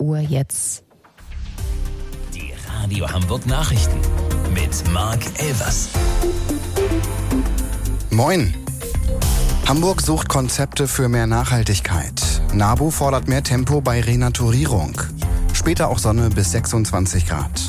Uhr jetzt. Die Radio Hamburg Nachrichten mit Marc Elvers. Moin. Hamburg sucht Konzepte für mehr Nachhaltigkeit. NABU fordert mehr Tempo bei Renaturierung. Später auch Sonne bis 26 Grad.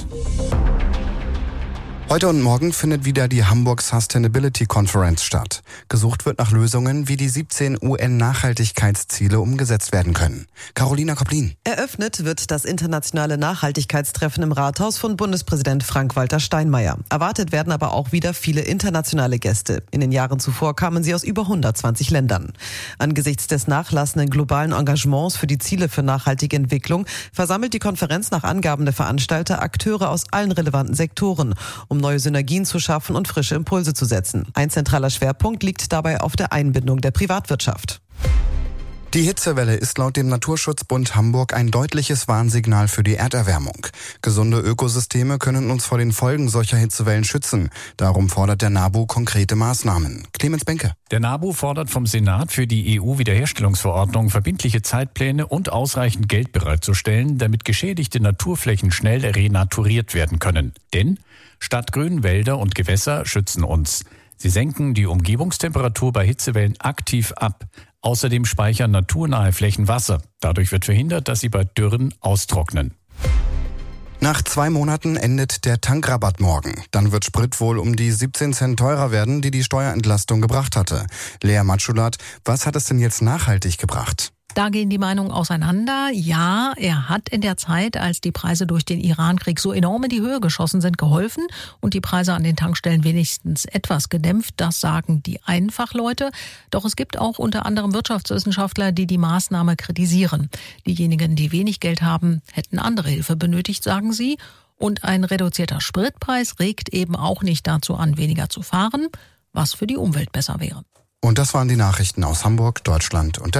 Heute und morgen findet wieder die Hamburg Sustainability Conference statt. Gesucht wird nach Lösungen, wie die 17 UN-Nachhaltigkeitsziele umgesetzt werden können. Carolina Koplin. Eröffnet wird das internationale Nachhaltigkeitstreffen im Rathaus von Bundespräsident Frank-Walter Steinmeier. Erwartet werden aber auch wieder viele internationale Gäste. In den Jahren zuvor kamen sie aus über 120 Ländern. Angesichts des nachlassenden globalen Engagements für die Ziele für nachhaltige Entwicklung versammelt die Konferenz nach Angaben der Veranstalter Akteure aus allen relevanten Sektoren, um neue Synergien zu schaffen und frische Impulse zu setzen. Ein zentraler Schwerpunkt liegt dabei auf der Einbindung der Privatwirtschaft. Die Hitzewelle ist laut dem Naturschutzbund Hamburg ein deutliches Warnsignal für die Erderwärmung. Gesunde Ökosysteme können uns vor den Folgen solcher Hitzewellen schützen. Darum fordert der NABU konkrete Maßnahmen. Clemens Benke. Der NABU fordert vom Senat für die EU-Wiederherstellungsverordnung verbindliche Zeitpläne und ausreichend Geld bereitzustellen, damit geschädigte Naturflächen schnell renaturiert werden können. Denn stadtgrün, Wälder und Gewässer schützen uns. Sie senken die Umgebungstemperatur bei Hitzewellen aktiv ab. Außerdem speichern naturnahe Flächen Wasser. Dadurch wird verhindert, dass sie bei Dürren austrocknen. Nach 2 Monaten endet der Tankrabatt morgen. Dann wird Sprit wohl um die 17 Cent teurer werden, die Steuerentlastung gebracht hatte. Lea Matschulat, was hat es denn jetzt nachhaltig gebracht? Da gehen die Meinungen auseinander. Ja, er hat in der Zeit, als die Preise durch den Irankrieg so enorm in die Höhe geschossen sind, geholfen und die Preise an den Tankstellen wenigstens etwas gedämpft. Das sagen die Einfachleute. Doch es gibt auch unter anderem Wirtschaftswissenschaftler, die die Maßnahme kritisieren. Diejenigen, die wenig Geld haben, hätten andere Hilfe benötigt, sagen sie. Und ein reduzierter Spritpreis regt eben auch nicht dazu an, weniger zu fahren, was für die Umwelt besser wäre. Und das waren die Nachrichten aus Hamburg, Deutschland und der